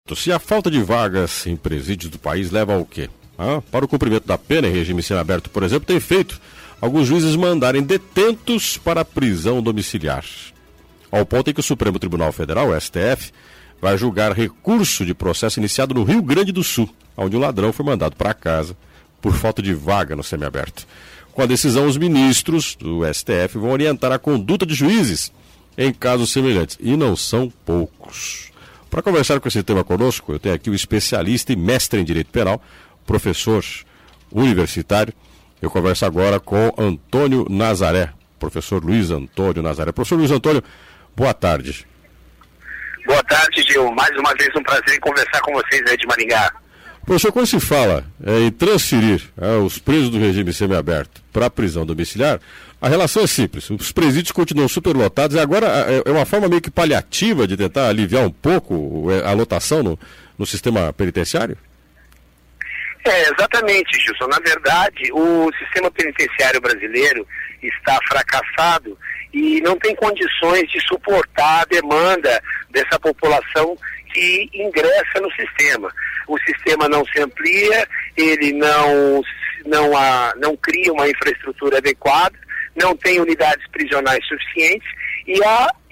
Se a falta de vagas em presídios do país leva ao quê? Para o cumprimento da pena em regime semiaberto, por exemplo, tem feito alguns juízes mandarem detentos para a prisão domiciliar. Ao ponto em que o Supremo Tribunal Federal, o STF, vai julgar recurso de processo iniciado no Rio Grande do Sul, onde um ladrão foi mandado para casa por falta de vaga no semiaberto. Com a decisão, os ministros do STF vão orientar a conduta de juízes em casos semelhantes, e não são poucos. Para conversar com esse tema conosco, eu tenho aqui o especialista e mestre em Direito Penal, professor universitário. Eu converso agora com Antônio Nazaré, professor Luiz Antônio Nazaré. Professor Luiz Antônio, boa tarde. Boa tarde, Gil. Mais uma vez um prazer em conversar com vocês aí de Maringá. Professor, quando se fala em transferir os presos do regime semiaberto para a prisão domiciliar, a relação é simples. Os presídios continuam superlotados e agora é uma forma meio que paliativa de tentar aliviar um pouco a lotação no sistema penitenciário? Exatamente, Gilson. Na verdade, o sistema penitenciário brasileiro está fracassado e não tem condições de suportar a demanda dessa população que ingressa no sistema. O sistema não se amplia, ele não cria uma infraestrutura adequada, não tem unidades prisionais suficientes e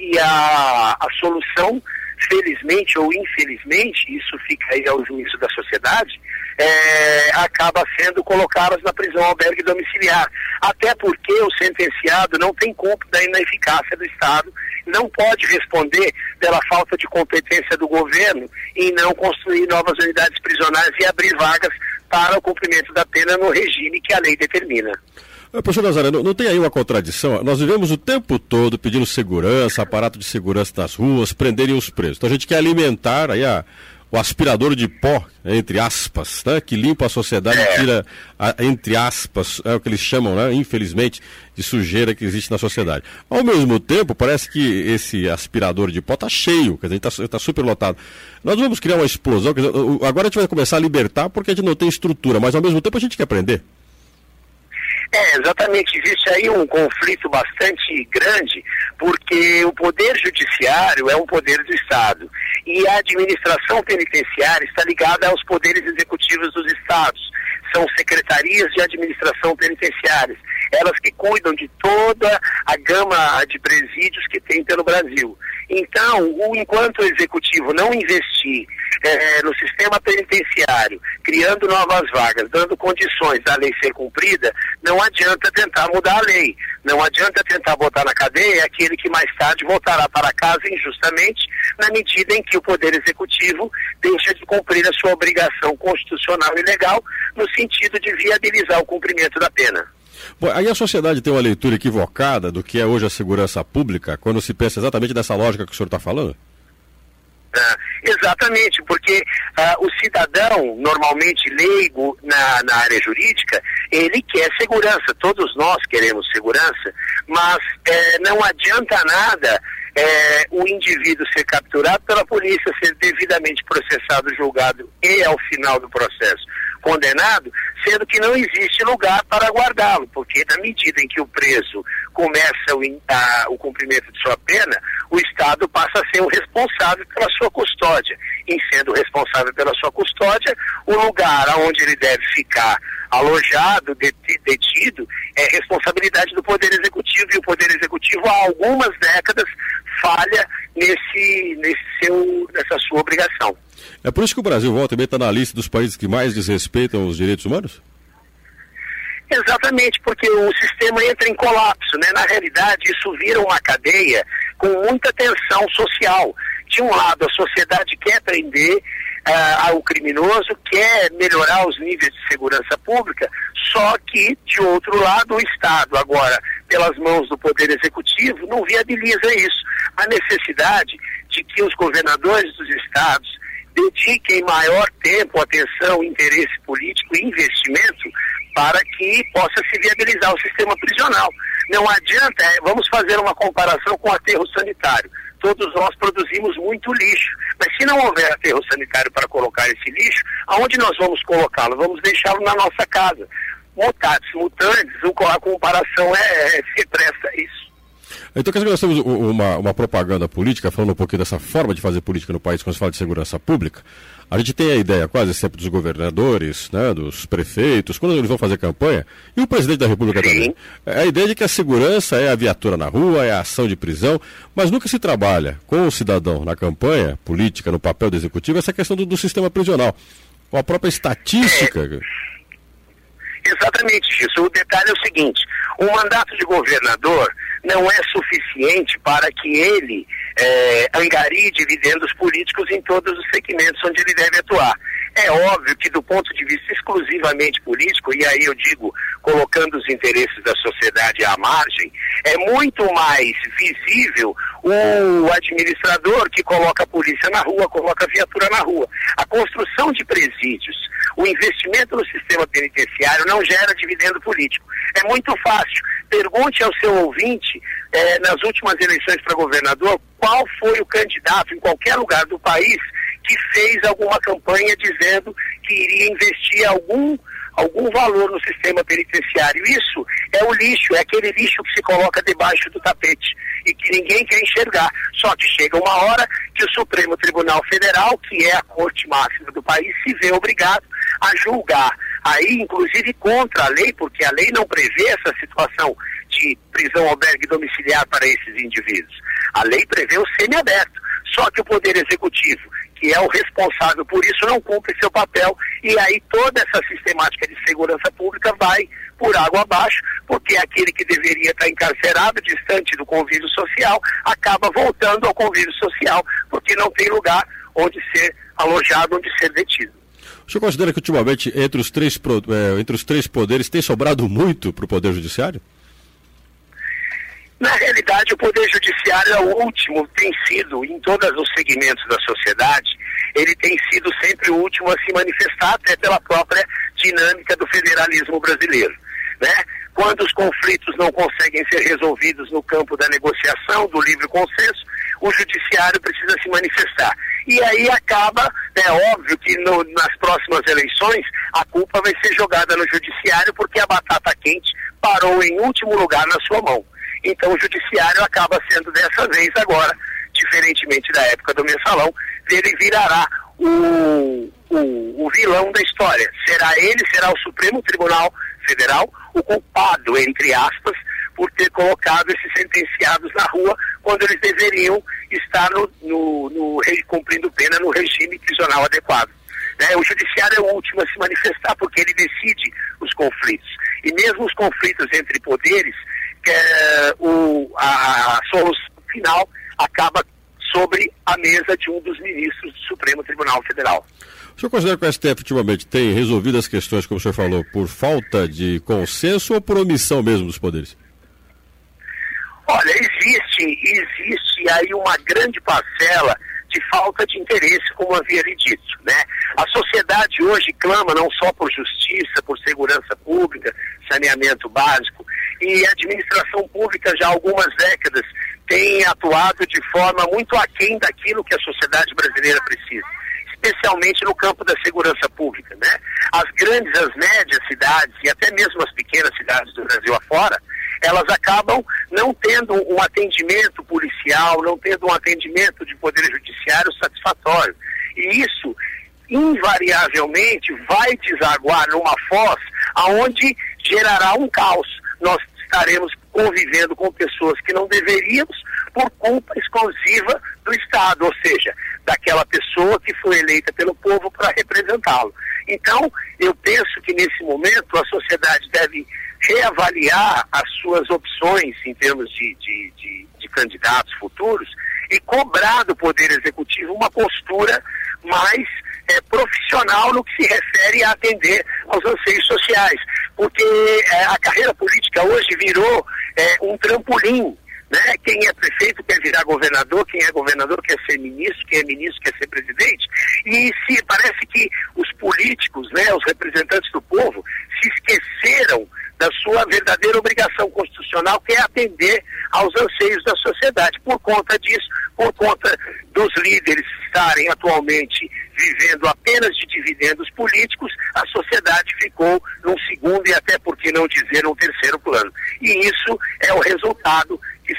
a solução, felizmente ou infelizmente, isso fica aí ao juízo da sociedade, acaba sendo colocá-las na prisão albergue domiciliar. Até porque o sentenciado não tem culpa da ineficácia do Estado, não pode responder pela falta de competência do governo em não construir novas unidades prisionais e abrir vagas para o cumprimento da pena no regime que a lei determina. Professor Nazaré, não tem aí uma contradição? Nós vivemos o tempo todo pedindo segurança, aparato de segurança nas ruas, prenderem os presos. Então a gente quer alimentar aí o aspirador de pó, entre aspas, né, que limpa a sociedade e tira, entre aspas, é o que eles chamam, né, infelizmente, de sujeira que existe na sociedade. Ao mesmo tempo, parece que esse aspirador de pó está cheio, quer dizer, está superlotado. Nós vamos criar uma explosão, quer dizer, agora a gente vai começar a libertar porque a gente não tem estrutura, mas ao mesmo tempo a gente quer prender. Exatamente, existe aí um conflito bastante grande, porque o poder judiciário é um poder do Estado e a administração penitenciária está ligada aos poderes executivos dos estados. São secretarias de administração penitenciárias, elas que cuidam de toda a gama de presídios que tem pelo Brasil. Então, enquanto o executivo não investir no sistema penitenciário, criando novas vagas, dando condições da lei ser cumprida, não adianta tentar mudar a lei, não adianta tentar botar na cadeia aquele que mais tarde voltará para casa injustamente, na medida em que o Poder Executivo deixa de cumprir a sua obrigação constitucional e legal, no sentido de viabilizar o cumprimento da pena. Bom, aí a sociedade tem uma leitura equivocada do que é hoje a segurança pública, quando se pensa exatamente nessa lógica que o senhor está falando? Exatamente, porque o cidadão, normalmente leigo na área jurídica, ele quer segurança, todos nós queremos segurança, mas não adianta nada o indivíduo ser capturado pela polícia, ser devidamente processado, julgado e, ao final do processo, condenado, sendo que não existe lugar para guardá-lo, porque na medida em que o preso começa o cumprimento de sua pena, o Estado passa a ser o responsável pela sua custódia. Em sendo responsável pela sua custódia, o lugar onde ele deve ficar alojado, detido, é responsabilidade do Poder Executivo, e o Poder Executivo há algumas décadas falha nessa sua obrigação. É por isso que o Brasil volta e meia está na lista dos países que mais desrespeitam os direitos humanos? Exatamente, porque o sistema entra em colapso, né? Na realidade, isso vira uma cadeia com muita tensão social. De um lado, a sociedade quer prender o criminoso, quer melhorar os níveis de segurança pública, só que, de outro lado, o Estado, agora, pelas mãos do Poder Executivo, não viabiliza isso. A necessidade de que os governadores dos estados dediquem maior tempo, atenção, interesse político e investimento para que possa se viabilizar o sistema prisional. Não adianta, vamos fazer uma comparação com o aterro sanitário. Todos nós produzimos muito lixo, mas se não houver aterro sanitário para colocar esse lixo, aonde nós vamos colocá-lo? Vamos deixá-lo na nossa casa. Mutatis mutandis, a comparação se presta a isso. Então, quer dizer que nós temos uma propaganda política, falando um pouquinho dessa forma de fazer política no país, quando se fala de segurança pública. A gente tem a ideia quase sempre dos governadores, né, dos prefeitos, quando eles vão fazer campanha, e o presidente da República também. A ideia de que a segurança é a viatura na rua, é a ação de prisão, mas nunca se trabalha com o cidadão na campanha política, no papel do executivo, essa questão do sistema prisional. Com a própria estatística. Exatamente isso. O detalhe é o seguinte: o mandato de governador não é suficiente para que ele angarie dividendos políticos em todos os segmentos onde ele deve atuar. É óbvio que do ponto de vista exclusivamente político, e aí eu digo, colocando os interesses da sociedade à margem, é muito mais visível o administrador que coloca a polícia na rua, coloca a viatura na rua. A construção de presídios, o investimento no sistema penitenciário não gera dividendo político. É muito fácil. Pergunte ao seu ouvinte, nas últimas eleições para governador, qual foi o candidato em qualquer lugar do país que fez alguma campanha dizendo que iria investir algum valor no sistema penitenciário. Isso é o lixo, é aquele lixo que se coloca debaixo do tapete e que ninguém quer enxergar. Só que chega uma hora que o Supremo Tribunal Federal, que é a corte máxima do país, se vê obrigado a julgar. Aí, inclusive, contra a lei, porque a lei não prevê essa situação de prisão albergue domiciliar para esses indivíduos. A lei prevê o semiaberto. Só que o Poder Executivo, que é o responsável por isso, não cumpre seu papel, e aí toda essa sistemática de segurança pública vai por água abaixo, porque aquele que deveria estar encarcerado, distante do convívio social, acaba voltando ao convívio social, porque não tem lugar onde ser alojado, onde ser detido. O senhor considera que ultimamente entre os três poderes tem sobrado muito para o Poder Judiciário? Na realidade, o Poder Judiciário é o último, tem sido, em todos os segmentos da sociedade, ele tem sido sempre o último a se manifestar, até pela própria dinâmica do federalismo brasileiro, né? Quando os conflitos não conseguem ser resolvidos no campo da negociação, do livre consenso, o Judiciário precisa se manifestar. E aí acaba, é óbvio que nas próximas eleições, a culpa vai ser jogada no Judiciário, porque a batata quente parou em último lugar na sua mão. Então o Judiciário acaba sendo dessa vez agora, diferentemente da época do Mensalão, ele virará o vilão da história. Será o Supremo Tribunal Federal o culpado, entre aspas, por ter colocado esses sentenciados na rua quando eles deveriam estar cumprindo pena no regime prisional adequado. O Judiciário é o último a se manifestar porque ele decide os conflitos. E mesmo os conflitos entre poderes, a solução final acaba sobre a mesa de um dos ministros do Supremo Tribunal Federal. O senhor considera que o STF ultimamente tem resolvido as questões, como o senhor falou, por falta de consenso ou por omissão mesmo dos poderes? Olha, existe aí uma grande parcela de falta de interesse, como havia lhe dito, né? A sociedade hoje clama não só por justiça, por segurança pública, saneamento básico, e a administração pública já há algumas décadas tem atuado de forma muito aquém daquilo que a sociedade brasileira precisa, especialmente no campo da segurança pública, né? As médias cidades e até mesmo as pequenas cidades do Brasil afora, elas acabam não tendo um atendimento policial, não tendo um atendimento de poder judiciário satisfatório. E isso, invariavelmente, vai desaguar numa foz aonde gerará um caos. Nós estaremos convivendo com pessoas que não deveríamos por culpa exclusiva do Estado, ou seja, daquela pessoa que foi eleita pelo povo para representá-lo. Então, eu penso que nesse momento a sociedade deve reavaliar as suas opções em termos de candidatos futuros e cobrar do Poder Executivo uma postura mais profissional no que se refere a atender aos anseios sociais, porque a carreira política hoje virou um trampolim, né? Quem é prefeito quer virar governador, quem é governador quer ser ministro, quem é ministro quer ser presidente, e parece que os políticos, né, os representantes do povo, se esqueceram da sua verdadeira obrigação constitucional, que é atender aos anseios da sociedade. Por conta disso, por conta dos líderes estarem atualmente vivendo apenas de dividendos políticos, a sociedade ficou num segundo e até, por que não dizer, num terceiro plano. E isso é o resultado que se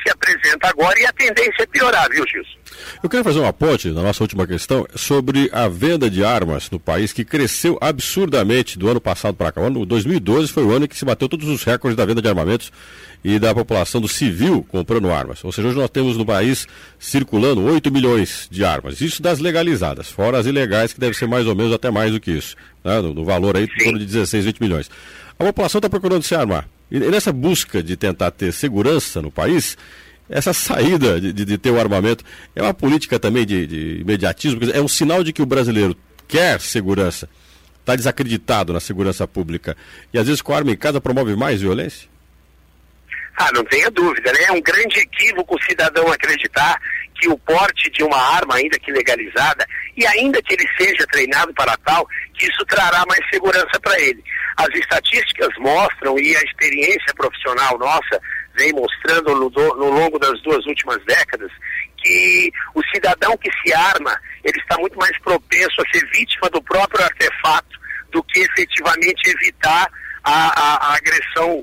se apresenta agora, e a tendência é piorar, viu, Gilson? Eu queria fazer uma ponte na nossa última questão sobre a venda de armas no país, que cresceu absurdamente do ano passado para cá. O ano 2012 foi o ano em que se bateu todos os recordes da venda de armamentos e da população do civil comprando armas. Ou seja, hoje nós temos no país circulando 8 milhões de armas. Isso das legalizadas, fora as ilegais, que deve ser mais ou menos até mais do que isso, né? No valor aí, em torno de 16, 20 milhões. A população está procurando se armar. E nessa busca de tentar ter segurança no país, essa saída de ter o armamento é uma política também de imediatismo, é um sinal de que o brasileiro quer segurança, está desacreditado na segurança pública e às vezes com a arma em casa promove mais violência? Não tenha dúvida, né? É um grande equívoco o cidadão acreditar que o porte de uma arma, ainda que legalizada, e ainda que ele seja treinado para tal, que isso trará mais segurança para ele. As estatísticas mostram, e a experiência profissional nossa vem mostrando no longo das 2 últimas décadas, que o cidadão que se arma, ele está muito mais propenso a ser vítima do próprio artefato do que efetivamente evitar a agressão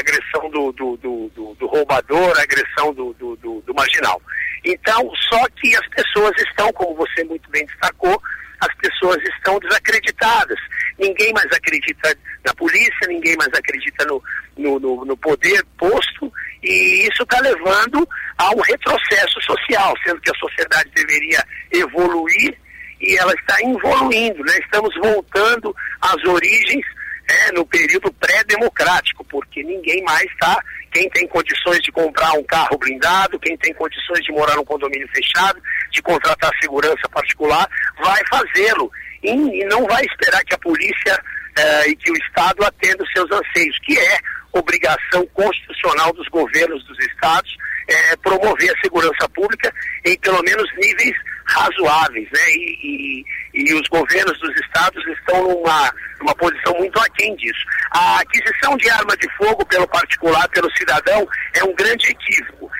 do roubador, a agressão do marginal. Então, só que as pessoas estão, como você muito bem destacou, as pessoas estão desacreditadas. Ninguém mais acredita na polícia, ninguém mais acredita no poder posto, e isso está levando a um retrocesso social, sendo que a sociedade deveria evoluir e ela está involuindo, né? Estamos voltando às origens, no período pré-democrático, porque ninguém mais está, quem tem condições de comprar um carro blindado, quem tem condições de morar num condomínio fechado, de contratar segurança particular, vai fazê-lo e não vai esperar que a polícia e que o Estado atenda os seus anseios, que é obrigação constitucional dos governos dos estados promover a segurança pública em pelo menos níveis razoáveis, né? E os governos dos estados estão numa posição muito aquém disso. A aquisição de arma de fogo pelo particular, pelo cidadão, é um grande equívoco.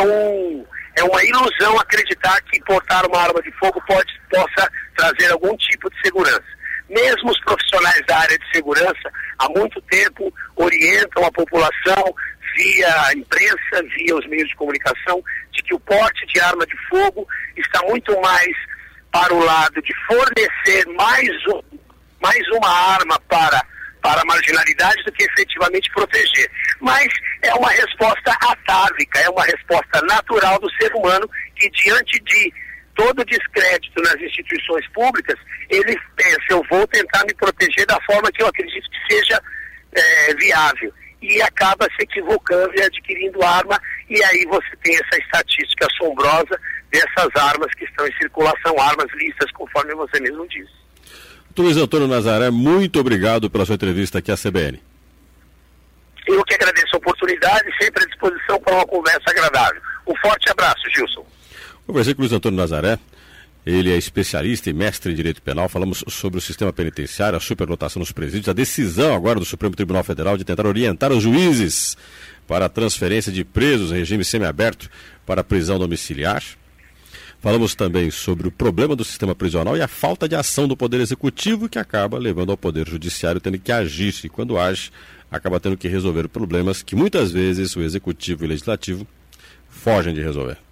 É uma ilusão acreditar que portar uma arma de fogo possa trazer algum tipo de segurança. Mesmo os profissionais da área de segurança, há muito tempo, orientam a população via a imprensa, via os meios de comunicação, de que o porte de arma de fogo está muito mais para o lado de fornecer mais uma arma para a marginalidade do que efetivamente proteger. Mas é uma resposta atávica, é uma resposta natural do ser humano que, diante de todo descrédito nas instituições públicas, ele pensa, eu vou tentar me proteger da forma que eu acredito que seja viável. E acaba se equivocando e adquirindo arma, e aí você tem essa estatística assombrosa dessas armas que estão em circulação, armas lícitas, conforme você mesmo disse. Luiz Antônio Nazaré, muito obrigado pela sua entrevista aqui à CBN. Eu que agradeço a oportunidade, sempre à disposição para uma conversa agradável. Um forte abraço, Gilson. Conversei com o Luiz Antônio Nazaré, ele é especialista e mestre em Direito Penal. Falamos sobre o sistema penitenciário, a superlotação nos presídios, a decisão agora do Supremo Tribunal Federal de tentar orientar os juízes para a transferência de presos em regime semiaberto para a prisão domiciliar. Falamos também sobre o problema do sistema prisional e a falta de ação do Poder Executivo, que acaba levando ao Poder Judiciário tendo que agir, e quando age, acaba tendo que resolver problemas que muitas vezes o Executivo e o Legislativo fogem de resolver.